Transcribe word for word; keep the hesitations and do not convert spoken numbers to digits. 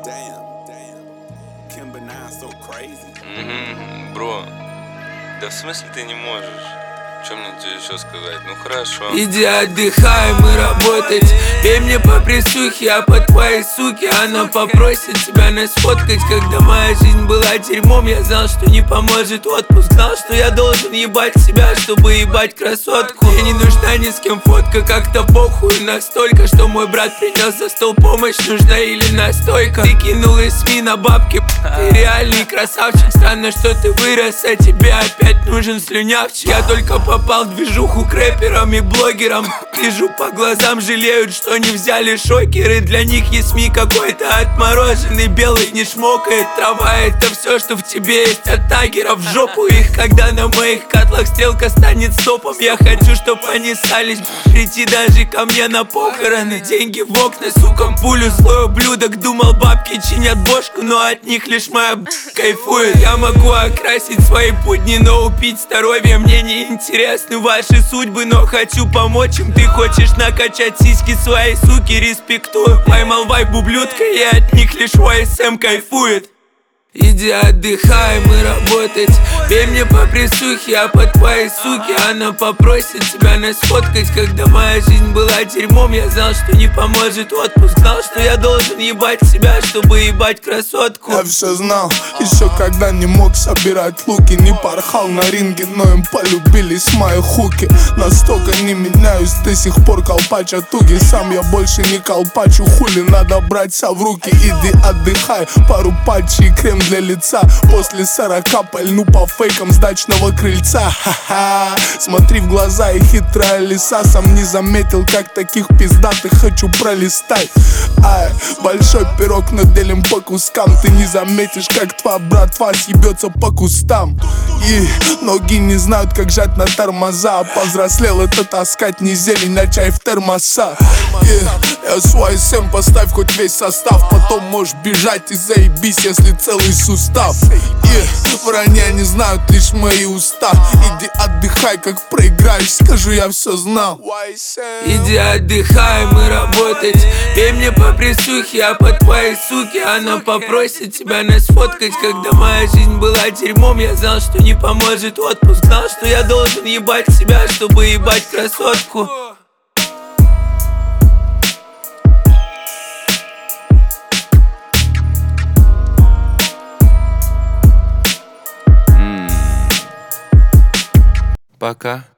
Угу, бро. Да в смысле ты не можешь? Что мне тебе еще сказать? Ну хорошо. Иди отдыхай, мы работать. Пей мне по присухе, а по твоей суке она попросит тебя нас сфоткать. Когда моя жизнь была дерьмом, я знал, что не поможет отпуск. Знал, что я должен ебать себя, чтобы ебать красотку. Мне не нужна ни с кем фотка, как-то похуй. Настолько, что мой брат принес за стол помощь. Нужна или настойка. Ты кинул из СМИ на бабки. Ты реальный красавчик. Странно, что ты вырос, а тебе опять нужен слюнявчик. Я только попал в движуху к рэперам и блогерам. Вижу по глазам, жалеют, что не взяли шокеры. Для них есть СМИ какой-то отмороженный, белый не шмокает. Трава — это все, что в тебе есть от тагеров. В жопу их, когда на моих котлах стрелка станет стопом. Я хочу, чтоб они стались прийти даже ко мне на похороны. Деньги в окна, сука, пулю, злой ублюдок. Думал, бабки чинят бошку, но от них лишь моя б*** кайфует. Я могу окрасить свои будни, но убить здоровье мне не интересны ваши судьбы, но хочу помочь им. Ты хочешь накачать сиськи своей суки, респектую. Поймал вайб ублюдка, и от них лишь ой эс эм кайфует. Иди отдыхай, мы работать. Пей мне по присухе, а по твоей суке она попросит тебя нас сфоткать. Когда моя жизнь была дерьмом, я знал, что не поможет отпуск. Знал, что я должен ебать себя, чтобы ебать красотку. Я все знал, еще когда не мог собирать луки. Не порхал на ринге, но им полюбились мои хуки. Настолько не меняюсь, до сих пор колпача туги. Сам я больше не колпачу, хули, надо браться в руки. Иди отдыхай, пару патчей и крем для лица. После сорока пальну по фейкам с дачного крыльца. Ха-ха. Смотри в глаза и хитрая лиса. Сам не заметил, как таких пиздатых хочу пролистать. Ай, большой пирог, но делим по кускам. Ты не заметишь, как твой братва съебется по кустам. И ноги не знают, как жать на тормоза. Повзрослел это таскать не зелень, а чай в термоса. И я свой сэм, поставь хоть весь состав. Потом можешь бежать и заебись, если целый сустав. И вранья не знают лишь мои уста. Иди отдыхай, как проиграешь, скажу, я все знал. Иди отдыхай, мы работать. Пей мне по присухе, а по твоей суке она попросит тебя нас сфоткать. Когда моя жизнь была дерьмом, я знал, что не поможет отпуск. Знал, что я должен ебать себя, чтобы ебать красотку. Пока.